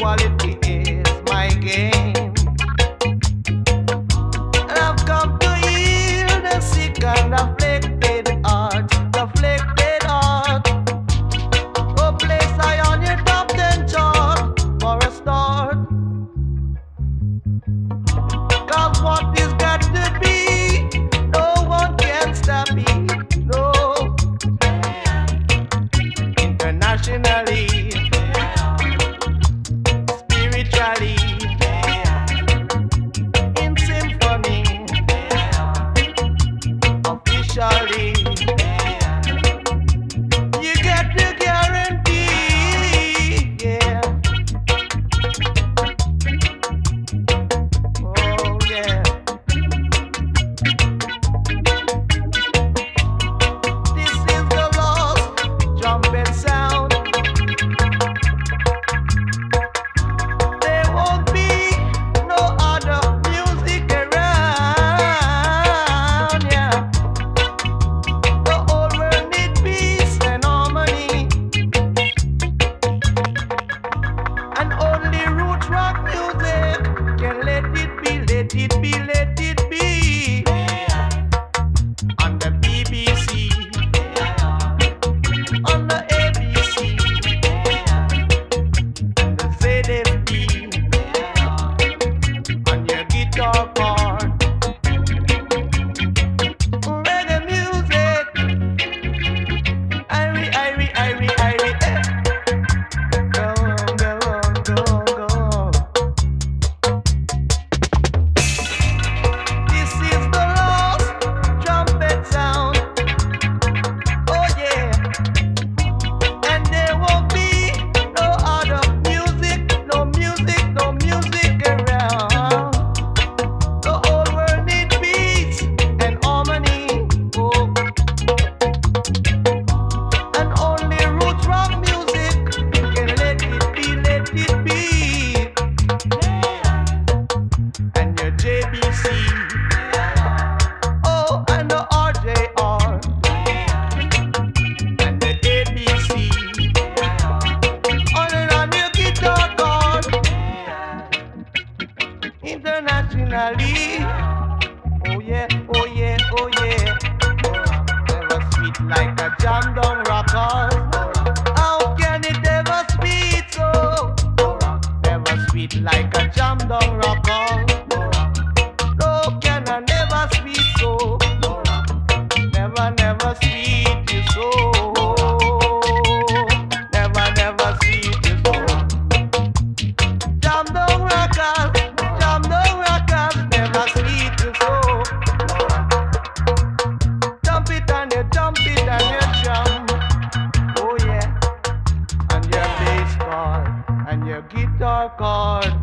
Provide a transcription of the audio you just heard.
Quality is my game. And I've come to heal the sick and afflicted heart. Afflicted heart. Oh, place I on your top 10 chart for a start. Cause what is got to be, no one can stop it. No. Internationally, spiritually, in symphony, officially, you get the guarantee, yeah. Oh yeah. This is the lost trumpet sound. There won't be no other music around, yeah. The whole world need peace and harmony, and only root rock music can let it be, let it be, let it be. On the BBC, on the ABC, and the ZFD, on your guitar part. Reggae music, Irie, Irie, Irie, Irie, eh. Go on, go on, go on, go on. This is the lost trumpet sound. Oh yeah. And there won't be no other music, no music, no music around. The whole world needs peace and harmony. Oh. And only roots rock music can let it be, let it be. And your JBC, oh, and the RJR, and the ABC, on and on your guitar chord. Internationally, oh yeah, oh yeah, oh yeah. Never sweet like a jam down rocker. How can it ever sweet so? Never sweet like a jam down rocker. No, can I never sweet so? Never, never sweet you so. Never, never sweet you so. Jam down rockers, never sweet you so. Jump it and you jump it and you jump. Oh yeah, and your bass chord and your guitar chord.